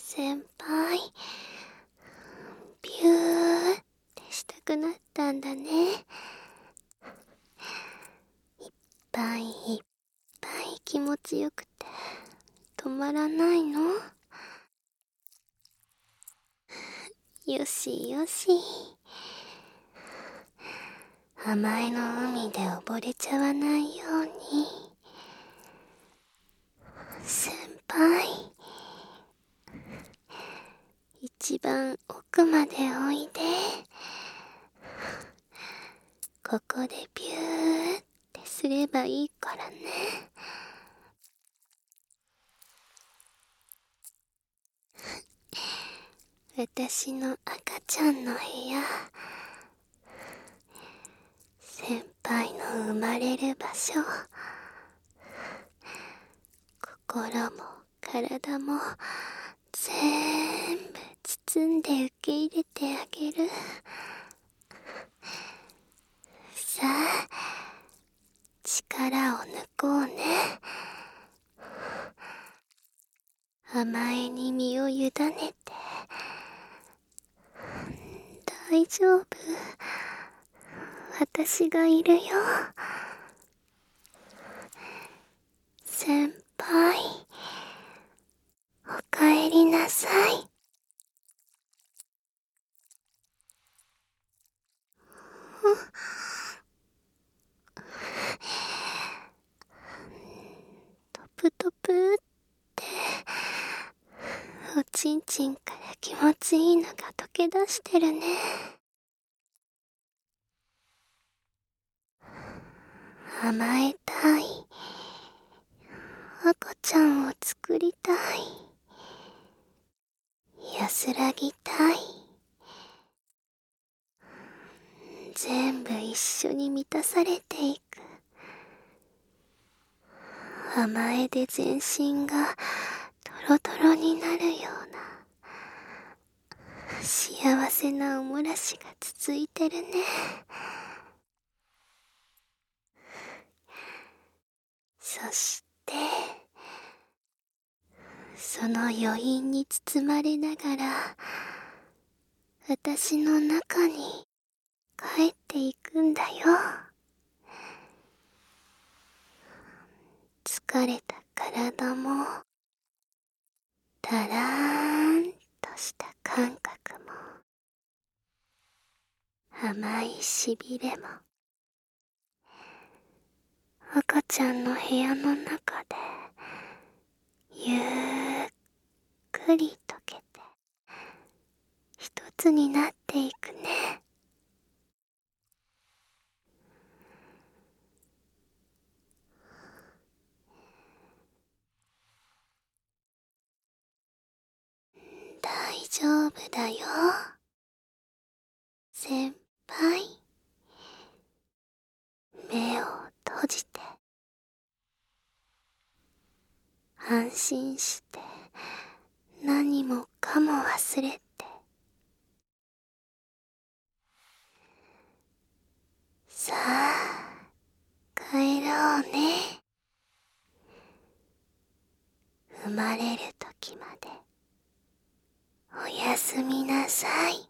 先輩、ビューってしたくなったんだね。いっぱいいっぱい気持ちよくて止まらないの？よしよし、甘えの海で溺れちゃわないように。先輩、一番奥までおいで。ここでビューってすればいいからね。私の赤ちゃんの部屋、先輩の生まれる場所、心も体も全部包んで受け入れてあげる。さあ、力を抜こうね。甘えに身を委ねて。大丈夫、私がいるよ。先輩、おかえりなさい。トプトプっておちんちんから気持ちいいのが溶け出してるね。甘えたい、赤ちゃんを作りたい、安らぎたい。全部一緒に満たされていく。甘えで全身がトロトロになるような幸せなおもらしが続いてるね。そしてその余韻に包まれながら私の中に帰っていくんだよ。疲れた体もたらーんとした感覚も甘いしびれも赤ちゃんの部屋の中でゆっくり溶けて一つになっていくね。大丈夫だよ、先輩。目を閉じて安心して何もかも忘れて、さあ帰ろうね。生まれる時までおやすみなさい。